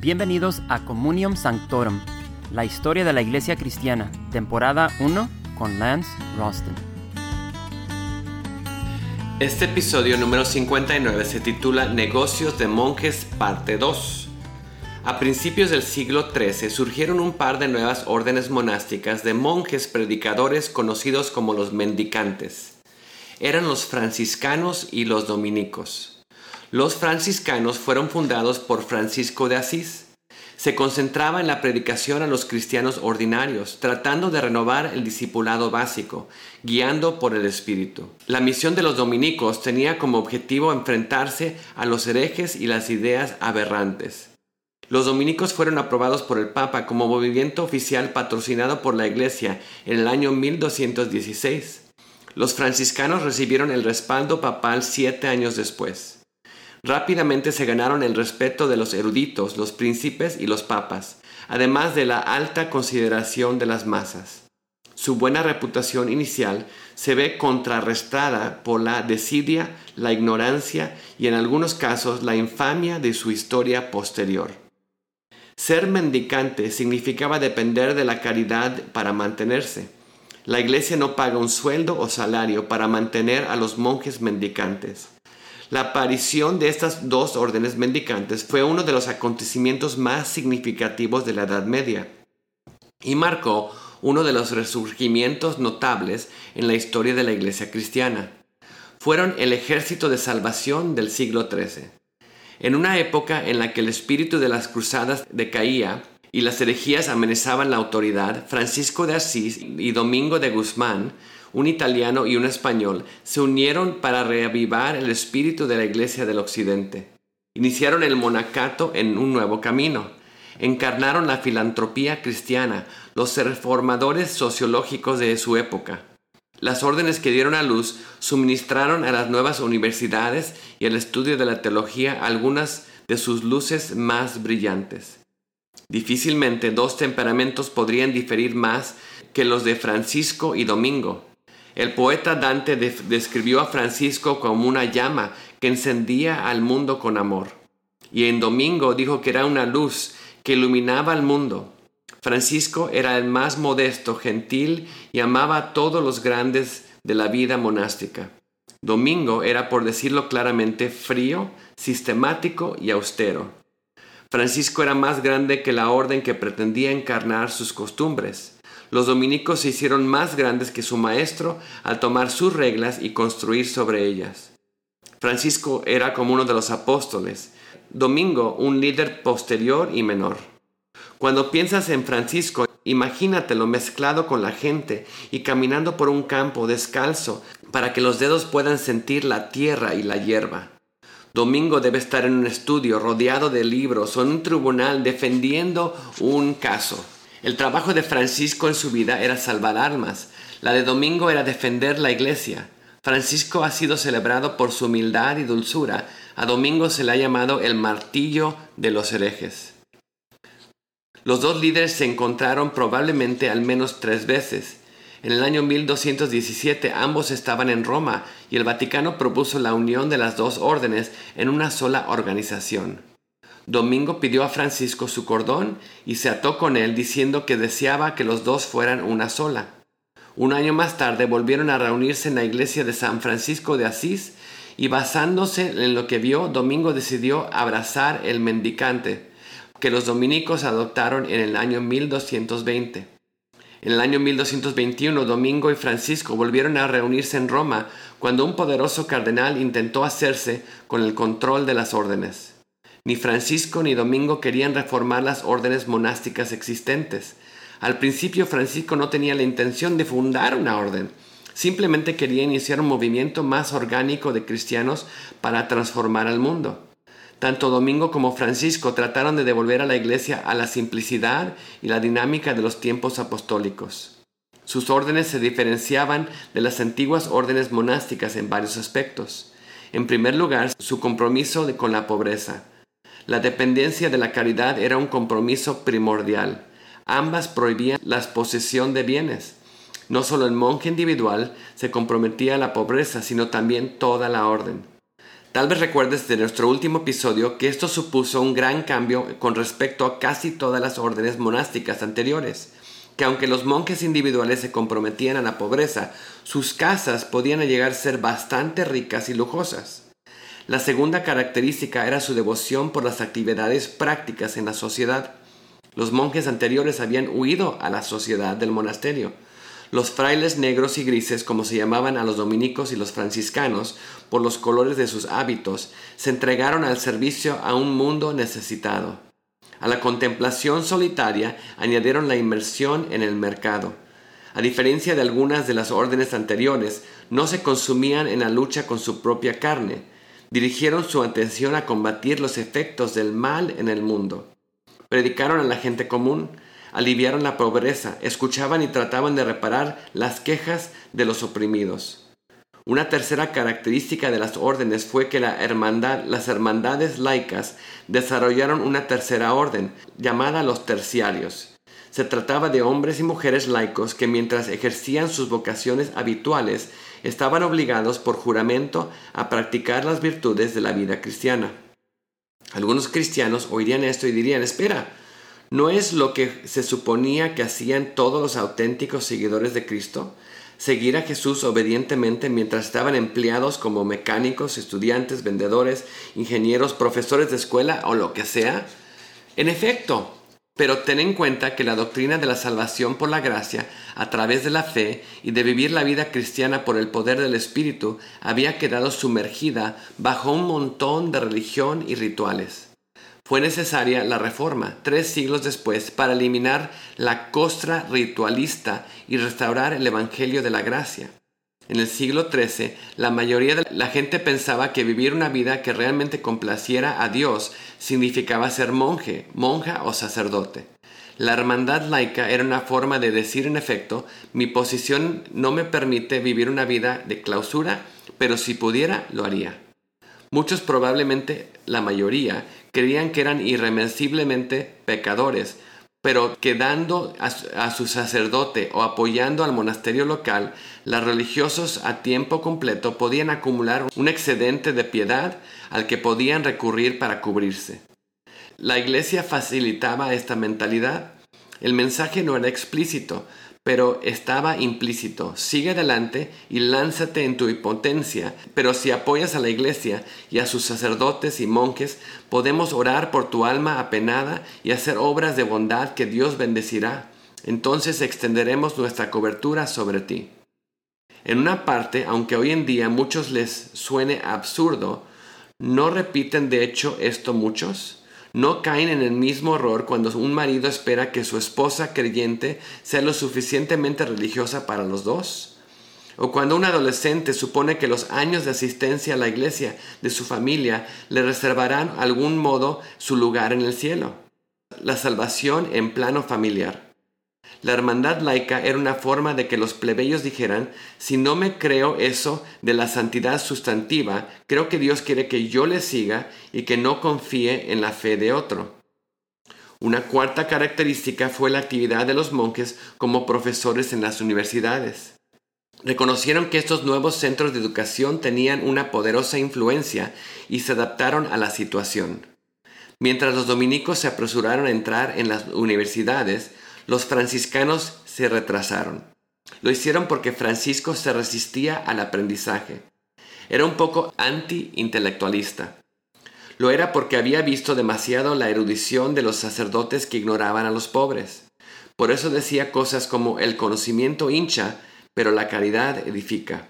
Bienvenidos a Communium Sanctorum, la historia de la Iglesia Cristiana, temporada 1 con Lance Ralston. Este episodio número 59 se titula Negocios de monjes, parte 2. A principios del siglo XIII surgieron un par de nuevas órdenes monásticas de monjes predicadores conocidos como los mendicantes. Eran los franciscanos y los dominicos. Los franciscanos fueron fundados por Francisco de Asís. Se concentraba en la predicación a los cristianos ordinarios, tratando de renovar el discipulado básico, guiando por el Espíritu. La misión de los dominicos tenía como objetivo enfrentarse a los herejes y las ideas aberrantes. Los dominicos fueron aprobados por el Papa como movimiento oficial patrocinado por la Iglesia en el año 1216. Los franciscanos recibieron el respaldo papal 7 años después. Rápidamente se ganaron el respeto de los eruditos, los príncipes y los papas, además de la alta consideración de las masas. Su buena reputación inicial se ve contrarrestada por la desidia, la ignorancia y en algunos casos la infamia de su historia posterior. Ser mendicante significaba depender de la caridad para mantenerse. La Iglesia no paga un sueldo o salario para mantener a los monjes mendicantes. La aparición de estas dos órdenes mendicantes fue uno de los acontecimientos más significativos de la Edad Media y marcó uno de los resurgimientos notables en la historia de la Iglesia cristiana. Fueron el ejército de salvación del siglo XIII. En una época en la que el espíritu de las cruzadas decaía y las herejías amenazaban la autoridad, Francisco de Asís y Domingo de Guzmán, un italiano y un español, se unieron para reavivar el espíritu de la Iglesia del Occidente. Iniciaron el monacato en un nuevo camino. Encarnaron la filantropía cristiana, los reformadores sociológicos de su época. Las órdenes que dieron a luz suministraron a las nuevas universidades y al estudio de la teología algunas de sus luces más brillantes. Difícilmente dos temperamentos podrían diferir más que los de Francisco y Domingo. El poeta Dante describió a Francisco como una llama que encendía al mundo con amor. Y en Domingo dijo que era una luz que iluminaba al mundo. Francisco era el más modesto, gentil y amaba a todos los grandes de la vida monástica. Domingo era, por decirlo claramente, frío, sistemático y austero. Francisco era más grande que la orden que pretendía encarnar sus costumbres. Los dominicos se hicieron más grandes que su maestro al tomar sus reglas y construir sobre ellas. Francisco era como uno de los apóstoles, Domingo un líder posterior y menor. Cuando piensas en Francisco, imagínatelo mezclado con la gente y caminando por un campo descalzo para que los dedos puedan sentir la tierra y la hierba. Domingo debe estar en un estudio rodeado de libros o en un tribunal defendiendo un caso. El trabajo de Francisco en su vida era salvar almas. La de Domingo era defender la Iglesia. Francisco ha sido celebrado por su humildad y dulzura. A Domingo se le ha llamado el martillo de los herejes. Los dos líderes se encontraron probablemente al menos 3 veces. En el año 1217 ambos estaban en Roma y el Vaticano propuso la unión de las dos órdenes en una sola organización. Domingo pidió a Francisco su cordón y se ató con él diciendo que deseaba que los dos fueran una sola. Un año más tarde volvieron a reunirse en la iglesia de San Francisco de Asís y basándose en lo que vio, Domingo decidió abrazar el mendicante que los dominicos adoptaron en el año 1220. En el año 1221, Domingo y Francisco volvieron a reunirse en Roma cuando un poderoso cardenal intentó hacerse con el control de las órdenes. Ni Francisco ni Domingo querían reformar las órdenes monásticas existentes. Al principio Francisco no tenía la intención de fundar una orden. Simplemente quería iniciar un movimiento más orgánico de cristianos para transformar al mundo. Tanto Domingo como Francisco trataron de devolver a la Iglesia a la simplicidad y la dinámica de los tiempos apostólicos. Sus órdenes se diferenciaban de las antiguas órdenes monásticas en varios aspectos. En primer lugar, su compromiso con la pobreza. La dependencia de la caridad era un compromiso primordial. Ambas prohibían la posesión de bienes. No solo el monje individual se comprometía a la pobreza, sino también toda la orden. Tal vez recuerdes de nuestro último episodio que esto supuso un gran cambio con respecto a casi todas las órdenes monásticas anteriores, que aunque los monjes individuales se comprometían a la pobreza, sus casas podían llegar a ser bastante ricas y lujosas. La segunda característica era su devoción por las actividades prácticas en la sociedad. Los monjes anteriores habían huido a la sociedad del monasterio. Los frailes negros y grises, como se llamaban a los dominicos y los franciscanos, por los colores de sus hábitos, se entregaron al servicio a un mundo necesitado. A la contemplación solitaria añadieron la inmersión en el mercado. A diferencia de algunas de las órdenes anteriores, no se consumían en la lucha con su propia carne. Dirigieron su atención a combatir los efectos del mal en el mundo. Predicaron a la gente común, aliviaron la pobreza, escuchaban y trataban de reparar las quejas de los oprimidos. Una tercera característica de las órdenes fue que las hermandades laicas desarrollaron una tercera orden, llamada los terciarios. Se trataba de hombres y mujeres laicos que mientras ejercían sus vocaciones habituales, estaban obligados por juramento a practicar las virtudes de la vida cristiana. Algunos cristianos oirían esto y dirían, espera, ¿no es lo que se suponía que hacían todos los auténticos seguidores de Cristo? ¿Seguir a Jesús obedientemente mientras estaban empleados como mecánicos, estudiantes, vendedores, ingenieros, profesores de escuela o lo que sea? En efecto, pero ten en cuenta que la doctrina de la salvación por la gracia, a través de la fe y de vivir la vida cristiana por el poder del Espíritu, había quedado sumergida bajo un montón de religión y rituales. Fue necesaria la Reforma, 3 siglos después, para eliminar la costra ritualista y restaurar el Evangelio de la gracia. En el siglo XIII, la mayoría de la gente pensaba que vivir una vida que realmente complaciera a Dios significaba ser monje, monja o sacerdote. La hermandad laica era una forma de decir en efecto, mi posición no me permite vivir una vida de clausura, pero si pudiera, lo haría. Muchos, probablemente la mayoría, creían que eran irremisiblemente pecadores, pero que dando a su sacerdote o apoyando al monasterio local, los religiosos a tiempo completo podían acumular un excedente de piedad al que podían recurrir para cubrirse. La iglesia facilitaba esta mentalidad. El mensaje no era explícito, pero estaba implícito. Sigue adelante y lánzate en tu impotencia, pero si apoyas a la iglesia y a sus sacerdotes y monjes, podemos orar por tu alma apenada y hacer obras de bondad que Dios bendecirá. Entonces extenderemos nuestra cobertura sobre ti. En una parte, aunque hoy en día a muchos les suene absurdo, ¿no repiten de hecho esto muchos? ¿No caen en el mismo error cuando un marido espera que su esposa creyente sea lo suficientemente religiosa para los dos? ¿O cuando un adolescente supone que los años de asistencia a la iglesia de su familia le reservarán de algún modo su lugar en el cielo? La salvación en plano familiar. La hermandad laica era una forma de que los plebeyos dijeran, si no me creo eso de la santidad sustantiva, creo que Dios quiere que yo le siga y que no confíe en la fe de otro. Una cuarta característica fue la actividad de los monjes como profesores en las universidades. Reconocieron que estos nuevos centros de educación tenían una poderosa influencia y se adaptaron a la situación. Mientras los dominicos se apresuraron a entrar en las universidades, los franciscanos se retrasaron. Lo hicieron porque Francisco se resistía al aprendizaje. Era un poco anti-intelectualista. Lo era porque había visto demasiado la erudición de los sacerdotes que ignoraban a los pobres. Por eso decía cosas como el conocimiento hincha, pero la caridad edifica.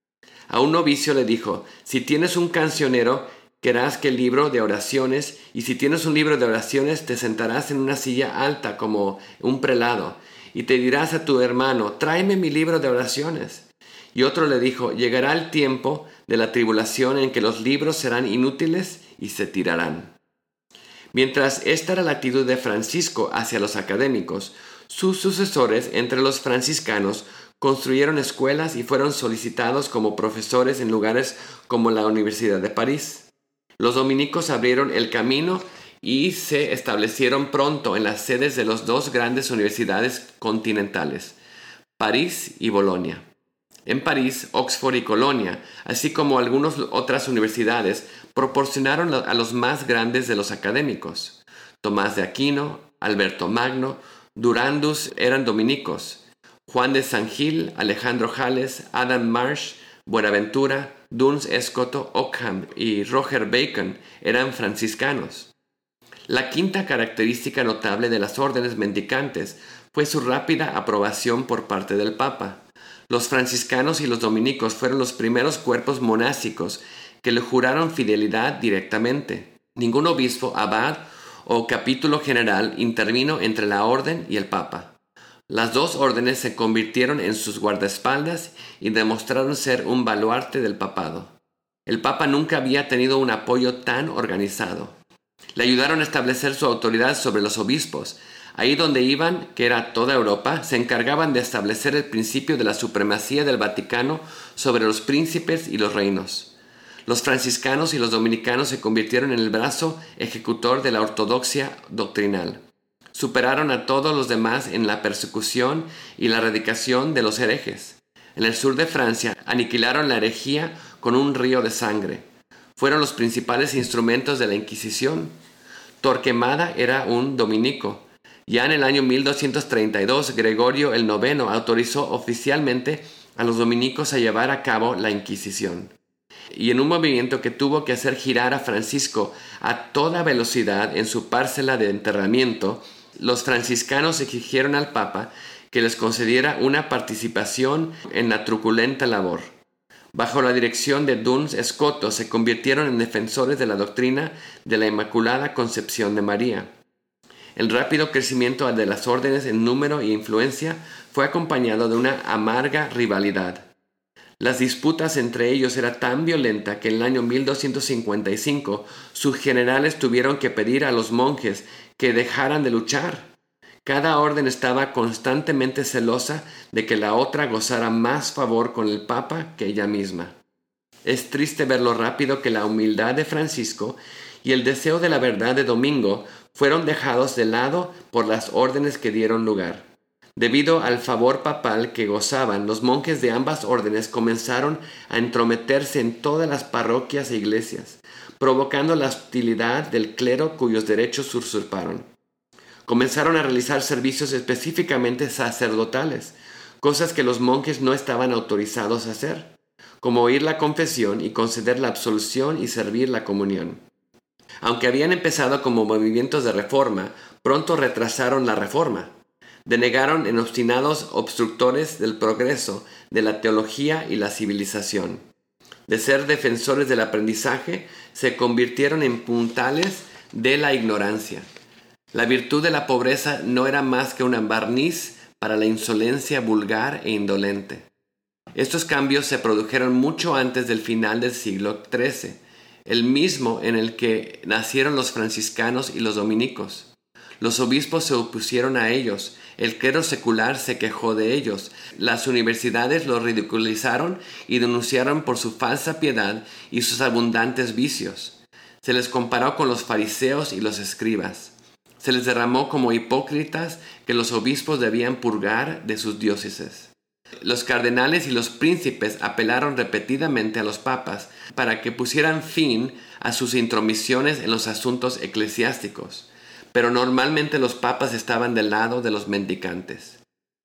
A un novicio le dijo, si tienes un cancionero, querrás que el libro de oraciones, y si tienes un libro de oraciones te sentarás en una silla alta como un prelado, y te dirás a tu hermano, tráeme mi libro de oraciones. Y otro le dijo, llegará el tiempo de la tribulación en que los libros serán inútiles y se tirarán. Mientras esta era la actitud de Francisco hacia los académicos, sus sucesores entre los franciscanos construyeron escuelas y fueron solicitados como profesores en lugares como la Universidad de París. Los dominicos abrieron el camino y se establecieron pronto en las sedes de las 2 grandes universidades continentales, París y Bolonia. En París, Oxford y Colonia, así como algunas otras universidades, proporcionaron a los más grandes de los académicos. Tomás de Aquino, Alberto Magno, Durandus eran dominicos. Juan de San Gil, Alejandro Jales, Adam Marsh, Buenaventura, Duns Scoto, Ockham y Roger Bacon eran franciscanos. La quinta característica notable de las órdenes mendicantes fue su rápida aprobación por parte del Papa. Los franciscanos y los dominicos fueron los primeros cuerpos monásticos que le juraron fidelidad directamente. Ningún obispo, abad o capítulo general intervino entre la orden y el Papa. Las dos órdenes se convirtieron en sus guardaespaldas y demostraron ser un baluarte del papado. El Papa nunca había tenido un apoyo tan organizado. Le ayudaron a establecer su autoridad sobre los obispos. Ahí donde iban, que era toda Europa, se encargaban de establecer el principio de la supremacía del Vaticano sobre los príncipes y los reinos. Los franciscanos y los dominicanos se convirtieron en el brazo ejecutor de la ortodoxia doctrinal. Superaron a todos los demás en la persecución y la erradicación de los herejes. En el sur de Francia aniquilaron la herejía con un río de sangre. Fueron los principales instrumentos de la Inquisición. Torquemada era un dominico. Ya en el año 1232, Gregorio el IX autorizó oficialmente a los dominicos a llevar a cabo la Inquisición. Y en un movimiento que tuvo que hacer girar a Francisco a toda velocidad en su parcela de enterramiento, los franciscanos exigieron al Papa que les concediera una participación en la truculenta labor. Bajo la dirección de Duns Scoto se convirtieron en defensores de la doctrina de la Inmaculada Concepción de María. El rápido crecimiento de las órdenes en número e influencia fue acompañado de una amarga rivalidad. Las disputas entre ellos era tan violenta que en el año 1255 sus generales tuvieron que pedir a los monjes que dejaran de luchar. Cada orden estaba constantemente celosa de que la otra gozara más favor con el Papa que ella misma. Es triste ver lo rápido que la humildad de Francisco y el deseo de la verdad de Domingo fueron dejados de lado por las órdenes que dieron lugar. Debido al favor papal que gozaban, los monjes de ambas órdenes comenzaron a entrometerse en todas las parroquias e iglesias, provocando la hostilidad del clero cuyos derechos usurparon. Comenzaron a realizar servicios específicamente sacerdotales, cosas que los monjes no estaban autorizados a hacer, como oír la confesión y conceder la absolución y servir la comunión. Aunque habían empezado como movimientos de reforma, pronto retrasaron la reforma. Denegaron en obstinados obstructores del progreso de la teología y la civilización. De ser defensores del aprendizaje, se convirtieron en puntales de la ignorancia. La virtud de la pobreza no era más que un barniz para la insolencia vulgar e indolente. Estos cambios se produjeron mucho antes del final del siglo XIII, el mismo en el que nacieron los franciscanos y los dominicos. Los obispos se opusieron a ellos, el clero secular se quejó de ellos, las universidades los ridiculizaron y denunciaron por su falsa piedad y sus abundantes vicios. Se les comparó con los fariseos y los escribas. Se les derramó como hipócritas que los obispos debían purgar de sus diócesis. Los cardenales y los príncipes apelaron repetidamente a los papas para que pusieran fin a sus intromisiones en los asuntos eclesiásticos, pero normalmente los papas estaban del lado de los mendicantes.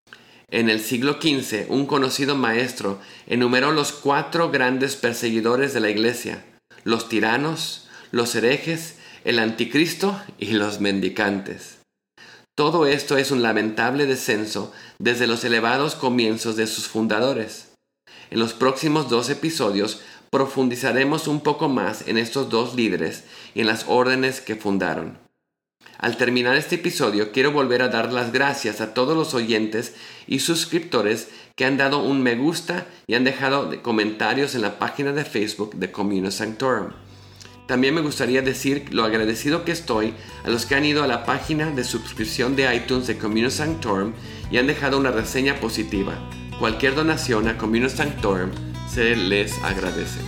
En el siglo XV, un conocido maestro enumeró los 4 grandes perseguidores de la Iglesia: los tiranos, los herejes, el anticristo y los mendicantes. Todo esto es un lamentable descenso desde los elevados comienzos de sus fundadores. En los próximos 2 episodios profundizaremos un poco más en estos 2 líderes y en las órdenes que fundaron. Al terminar este episodio, quiero volver a dar las gracias a todos los oyentes y suscriptores que han dado un me gusta y han dejado comentarios en la página de Facebook de Communio Sanctorum. También me gustaría decir lo agradecido que estoy a los que han ido a la página de suscripción de iTunes de Communio Sanctorum y han dejado una reseña positiva. Cualquier donación a Communio Sanctorum se les agradece.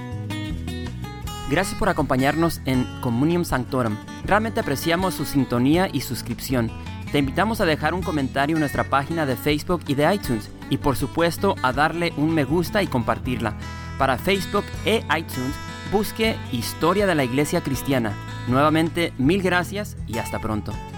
Gracias por acompañarnos en Communium Sanctorum. Realmente apreciamos su sintonía y suscripción. Te invitamos a dejar un comentario en nuestra página de Facebook y de iTunes y por supuesto a darle un me gusta y compartirla. Para Facebook e iTunes, busque Historia de la Iglesia Cristiana. Nuevamente, mil gracias y hasta pronto.